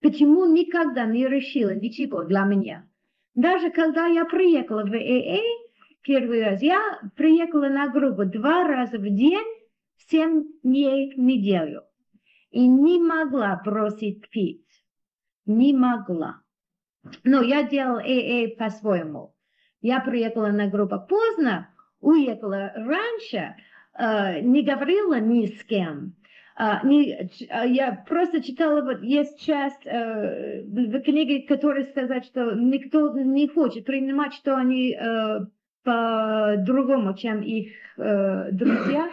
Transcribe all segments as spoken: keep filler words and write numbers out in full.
почему никогда не решила ничего для меня. Даже когда я приехала в эй эй, первый раз, я приехала на группу два раза в день, семь дней в неделю. И не могла бросить пить. Не могла. Но я делала эй эй по-своему. Я приехала на группу поздно, уехала раньше, э, не говорила ни с кем. Uh, не, я просто читала, вот есть часть uh, в книге, которая сказать, что никто не хочет принимать, что они uh, по-другому, чем их uh, друзья.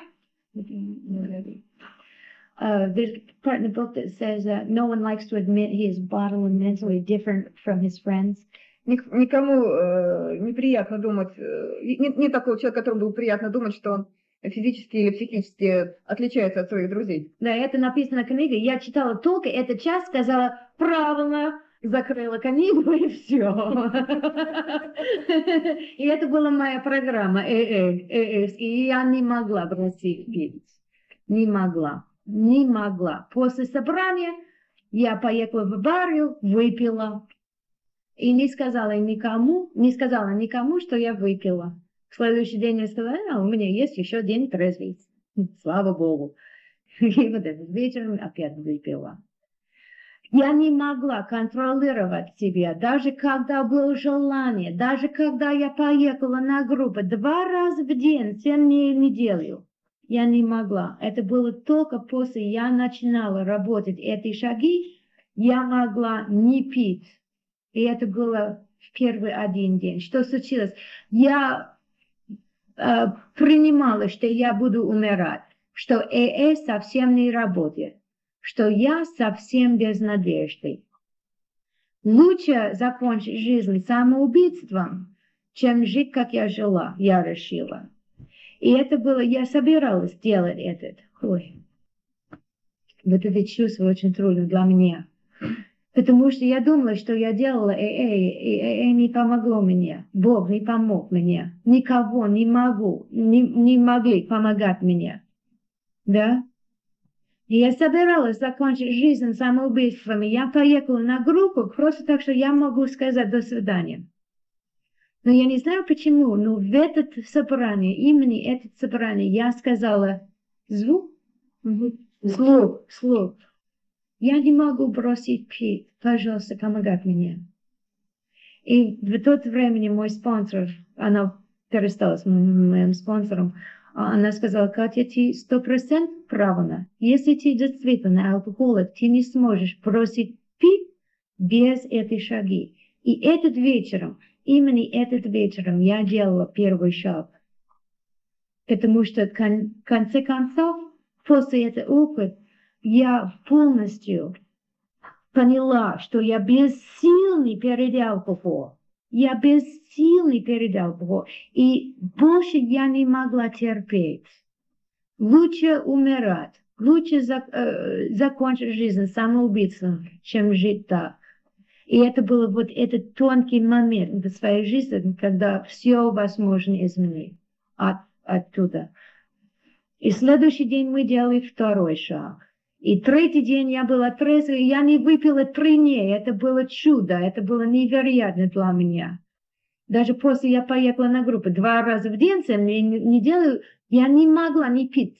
Uh, there's a part in the book that says uh, no one likes to admit he is bodily and mentally different from his friends. Никому э, неприятно думать, э, нет, нет такого человека, которому было приятно думать, что он физически или психически отличается от своих друзей. Да, это написано в книге. Я читала только эту часть, сказала правильно, закрыла книгу и все. И это была моя программа. И я не могла бросить пить. Не могла. Не могла. После собрания я поехала в бар, выпила. И не сказала никому, не сказала никому, что я выпила. В следующий день я сказала, а, у меня есть еще день трезвый. Слава Богу. И вот этот вечером опять выпила. Я не могла контролировать себя, даже когда было желание, даже когда я поехала на группу два раза в день, семь дней в неделю. Я не могла. Это было только после я начинала работать эти шаги, я могла не пить. И это было в первый один день. Что случилось? Я э, принимала, что я буду умирать, что эй эй совсем не работает, что я совсем без надежды. Лучше закончить жизнь самоубийством, чем жить, как я жила, я решила. И это было, я собиралась делать это. Ой, вот это чувство очень трудно для меня. Потому что я думала, что я делала эй эй, и эй эй не помогло мне. Бог не помог мне. Никого не могу, не, не могли помогать мне. Да? И я собиралась закончить жизнь самоубийством. И я поехала на группу просто так, что я могу сказать до свидания. Но я не знаю почему, но в это собрание, именно это собрание, я сказала звук, слух, слух. Я не могу бросить пить. Пожалуйста, помогай мне. И в тот время мой спонсор, она перестала с моим спонсором, она сказала, Катя, ты сто процентов правильно. Если ты действительно алкоголик, ты не сможешь бросить пить без этой шаги. И этот вечером, именно этот вечером я делала первый шаг. Потому что в конце концов, после этого опыта, я полностью поняла, что я бессильный перед алкоголем. Я бессильный перед алкоголем. И больше я не могла терпеть. Лучше умирать. Лучше зак э, закончить жизнь самоубийством, чем жить так. И это был вот этот тонкий момент в своей жизни, когда все возможно изменить от, оттуда. И следующий день мы делали второй шаг. И третий день я была трезвой, и я не выпила три дня. Это было чудо, это было невероятно для меня. Даже после я поехала на группу два раза в день, семь неделю, я не могла не пить.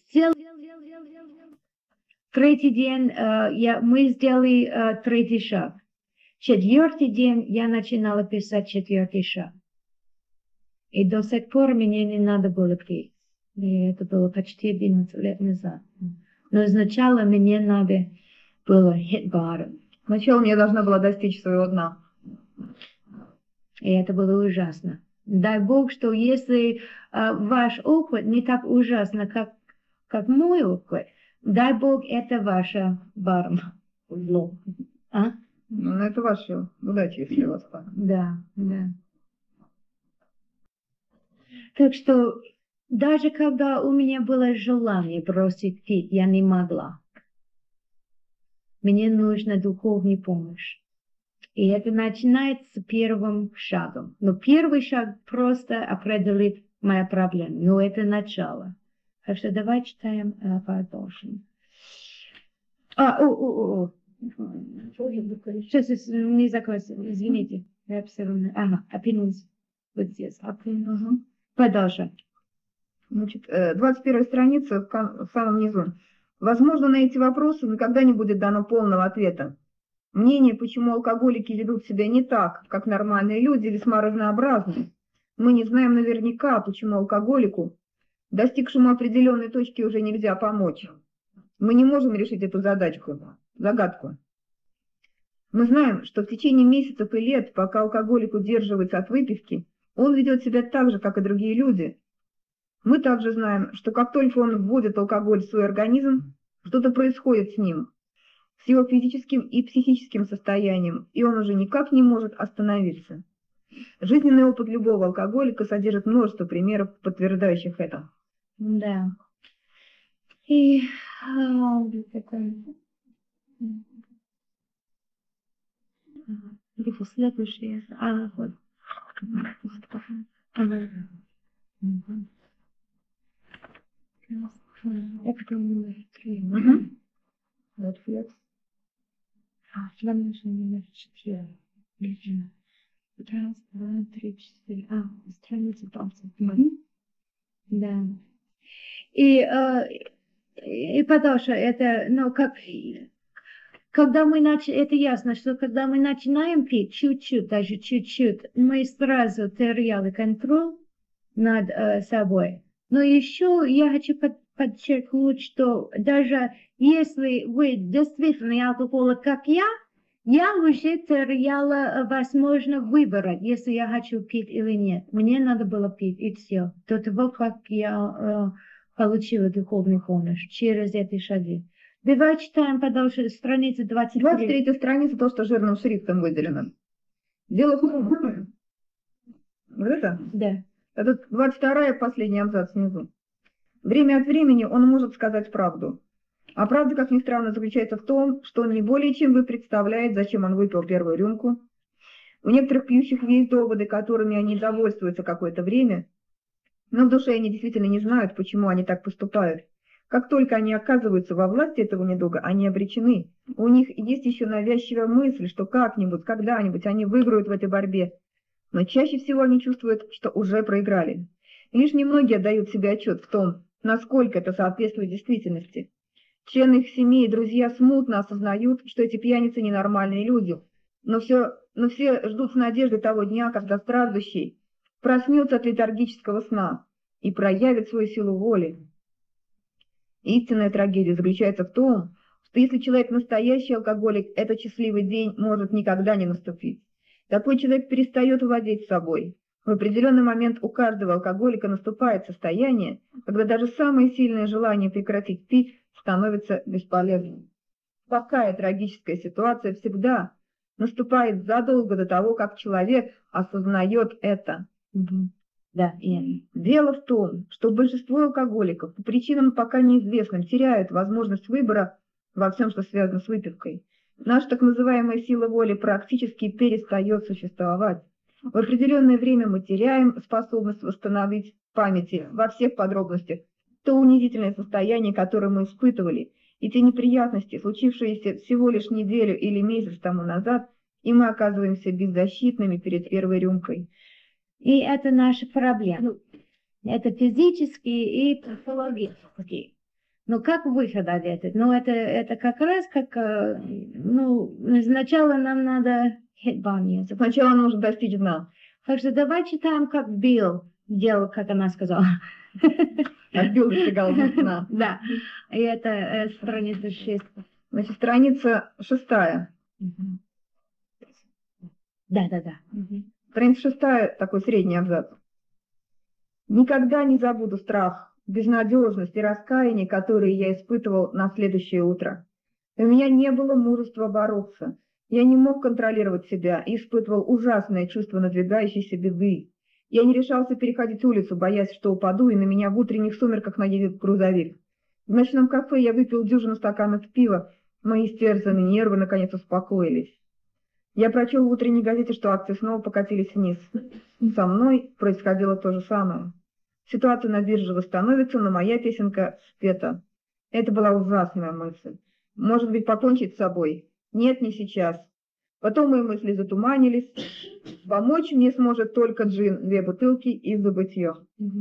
Третий день uh, я, мы сделали uh, третий шаг. Четвертый день я начинала писать четвертый шаг. И до сих пор мне не надо было пить. И это было почти одиннадцать лет назад. Но сначала мне надо было hit bottom. Сначала мне должна была достичь своего дна. И это было ужасно. Дай Бог, что если uh, ваш опыт не так ужасно, как, как мой опыт, дай Бог, это ваше bottom. А? Ну, это ваша удача, если у вас так. Да, да. Так что даже когда у меня было желание бросить пить, я не могла. Мне нужна духовная помощь. И это начинается первым шагом. Но первый шаг просто определит моя проблема. Но это начало. Так что давай читаем uh, продолжим. А, о, о, о, Сейчас не закроется, извините. Я обсервирую. Ага, опинус. Вот здесь. Угу. Продолжай. Значит, двадцать первая страница в, кон- в самом низу. Возможно, на эти вопросы никогда не будет дано полного ответа. Мнение, почему алкоголики ведут себя не так, как нормальные люди, весьма разнообразны. Мы не знаем наверняка, почему алкоголику, достигшему определенной точки, уже нельзя помочь. Мы не можем решить эту задачку, загадку. Мы знаем, что в течение месяцев и лет, пока алкоголик удерживается от выпивки, он ведет себя так же, как и другие люди. Мы также знаем, что как только он вводит алкоголь в свой организм, что-то происходит с ним, с его физическим и психическим состоянием, и он уже никак не может остановиться. Жизненный опыт любого алкоголика содержит множество примеров, подтверждающих это. Да. И а, такое. Где следующее? А, вот. Ага. Это номер три. Вот флекс. А, фламинation номер четыре. Раз, два, три, четыре. А, страница двадцать. Да. И, э, и потому что это, ну, как, когда мы начинаем, это ясно, что когда мы начинаем пить чуть-чуть, даже чуть-чуть, мы сразу теряли контроль над э, собой. Но еще я хочу под, подчеркнуть, что даже если вы действительно алкоголик, как я, я уже теряла, возможно, выбора, если я хочу пить или нет. Мне надо было пить, и все. До того, как я э, получила духовный помощь через эти шаги. Давай читаем подальше страницу двадцать три. двадцать третья страница, то, что жирным шрифтом выделено. Дело в том, вот это? Да. Это двадцать вторая, последний абзац снизу. Время от времени он может сказать правду. А правда, как ни странно, заключается в том, что он не более чем вы представляет, зачем он выпил первую рюмку. У некоторых пьющих есть доводы, которыми они довольствуются какое-то время, но в душе они действительно не знают, почему они так поступают. Как только они оказываются во власти этого недуга, они обречены. У них есть еще навязчивая мысль, что как-нибудь, когда-нибудь они выиграют в этой борьбе. Но чаще всего они чувствуют, что уже проиграли. Лишь немногие отдают себе отчет в том, насколько это соответствует действительности. Члены их семей и друзья смутно осознают, что эти пьяницы ненормальные люди, но все, но все ждут с надеждой того дня, когда страждущий проснется от летаргического сна и проявит свою силу воли. Истинная трагедия заключается в том, что если человек настоящий алкоголик, этот счастливый день может никогда не наступить. Такой человек перестает владеть собой. В определенный момент у каждого алкоголика наступает состояние, когда даже самое сильное желание прекратить пить становится бесполезным. Такая трагическая ситуация всегда наступает задолго до того, как человек осознает это. Угу. Да, и... Дело в том, что большинство алкоголиков по причинам пока неизвестным теряют возможность выбора во всем, что связано с выпивкой. Наша так называемая сила воли практически перестает существовать. В определенное время мы теряем способность восстановить в памяти во всех подробностях то унизительное состояние, которое мы испытывали, и те неприятности, случившиеся всего лишь неделю или месяц тому назад, и мы оказываемся беззащитными перед первой рюмкой. И это наша проблема. Это физические и психологические. Но как выход от этого? Ну, это, это как раз как, ну, сначала нам надо хитбан. Сначала нужно достичь дна. Так что давай читаем, как Билл делал, как она сказала. А Билл достигал дна. Да, и это э, страница шесть. Значит, страница шестая. Да, да, да. Страница шестая, такой средний абзац. Никогда не забуду страх, безнадежность и раскаяние, которые я испытывал на следующее утро. У меня не было мужества бороться. Я не мог контролировать себя и испытывал ужасное чувство надвигающейся беды. Я не решался переходить улицу, боясь, что упаду, и на меня в утренних сумерках наедет грузовик. В ночном кафе я выпил дюжину стаканов пива, мои стерзанные нервы наконец успокоились. Я прочел в утренней газете, что акции снова покатились вниз. Со мной происходило то же самое. Ситуация на бирже восстановится, но моя песенка спета. Это была ужасная мысль. Может быть, покончить с собой? Нет, не сейчас. Потом мои мысли затуманились. Помочь мне сможет только джин, две бутылки и забытье.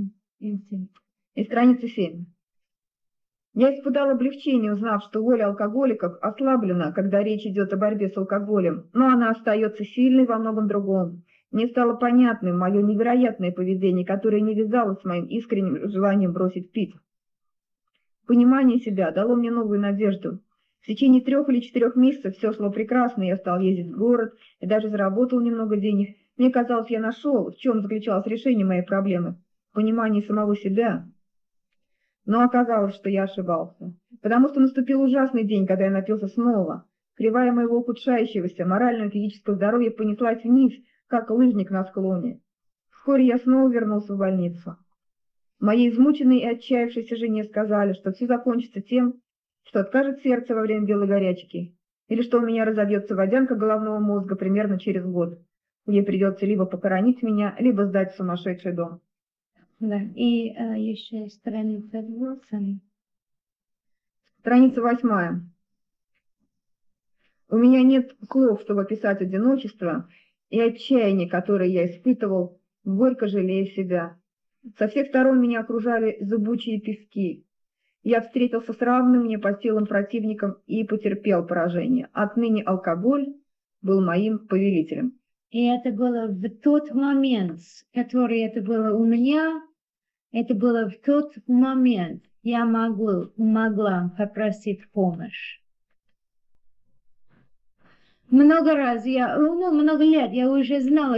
И страница семь. Я испытал облегчение, узнав, что воля алкоголиков ослаблена, когда речь идет о борьбе с алкоголем, но она остается сильной во многом другом. Мне стало понятным мое невероятное поведение, которое не вязалось с моим искренним желанием бросить пить. Понимание себя дало мне новую надежду. В течение трех или четырех месяцев все шло прекрасно, я стал ездить в город и даже заработал немного денег. Мне казалось, я нашел, в чем заключалось решение моей проблемы. В понимании самого себя. Но оказалось, что я ошибался. Потому что наступил ужасный день, когда я напился снова. Кривая моего ухудшающегося морального и физического здоровья понеслась вниз, как лыжник на склоне. Вскоре я снова вернулся в больницу. Моей измученной и отчаявшейся жене сказали, что все закончится тем, что откажет сердце во время белой горячки, или что у меня разобьется водянка головного мозга примерно через год. Ей придется либо похоронить меня, либо сдать в сумасшедший дом. Да, и э, еще страница восемь. Страница восьмая. У меня нет слов, чтобы описать одиночество и отчаяние, которое я испытывал, горько жалея себя. Со всех сторон меня окружали зыбучие пески. Я встретился с равным мне по силам противником и потерпел поражение. Отныне алкоголь был моим повелителем. И это было в тот момент, который это было у меня, это было в тот момент, я могу, могла попросить помощь. Много раз, я, ну, много лет я уже знала,